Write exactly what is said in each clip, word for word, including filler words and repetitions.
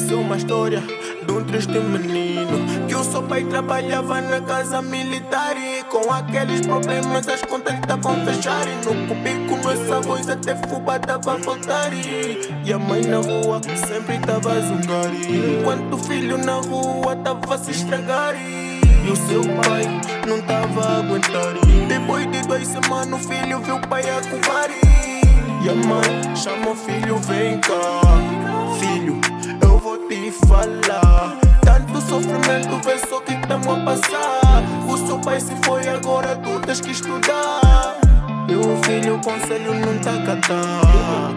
Essa é uma história de um triste menino que o seu pai trabalhava na casa militar e com aqueles problemas as contas estavam a fechar e no cubículo essa voz até fuba tava a faltar e a mãe na rua sempre tava a zungar enquanto o filho na rua tava a se estragar e o seu pai não tava a aguentar e depois de duas semanas o filho viu o pai a covar e a mãe chama o filho, vem cá filho, eu vou te falar. Tanto sofrimento, vê só que estamos a passar. O seu pai se foi, agora tu tens que estudar. E o filho, o conselho não tá a catar.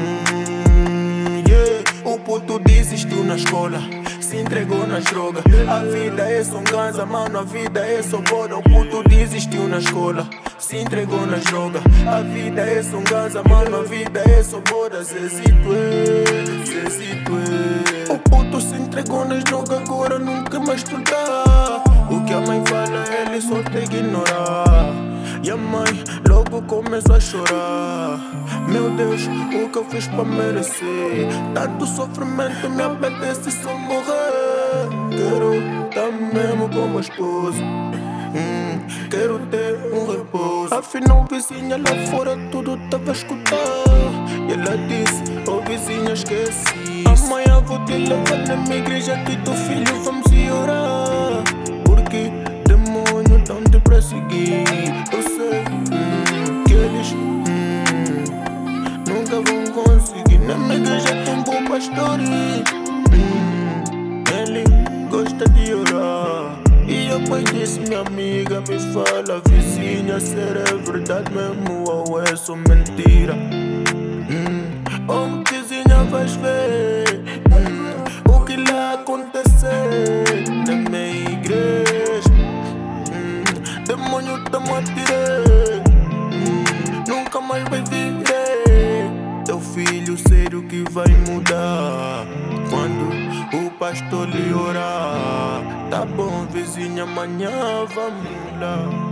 hum, yeah. O puto desistiu na escola, se entregou nas drogas. A vida é só um ganza, mano, a vida é só boda. O puto desistiu na escola, se entregou nas drogas. A vida é só um ganza, mano, a vida é só boda. Zezito é, Zezito é. O puto se entregou nas drogas, agora nunca mais estudar. O que a mãe fala, ele só tem que ignorar. E a mãe logo começou a chorar. Meu Deus, o que eu fiz pra merecer tanto sofrimento? Me apetece só morrer. Quero tá mesmo como esposo. Hum, quero ter um repouso. Afinal, vizinha lá fora tudo tava a escutar. E ela disse, oh vizinha, esqueci. Amanhã vou te levar na minha igreja que teu filho vamos ir orar. Porque demônio tão te perseguir. Eu sei hum, que eles hum, nunca vão conseguir. Na minha igreja tem um bom pastor e hum, ele gosta de orar. E eu pai disse, minha amiga, me fala, vizinha, será verdade mesmo ou é só mentira? Hum, oh vizinha, vais ver hum, o que lá acontecer na minha igreja. hum, Demônio tamo a tirar, hum, nunca mais vai viver. Teu filho sério que vai mudar quando o pastor lhe orar. Tá bom, vizinha, amanhã vamos lá.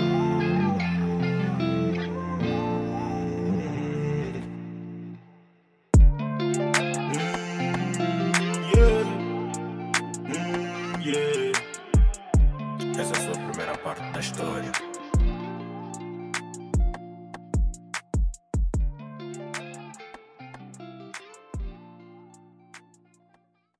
Essa é a sua primeira parte da história.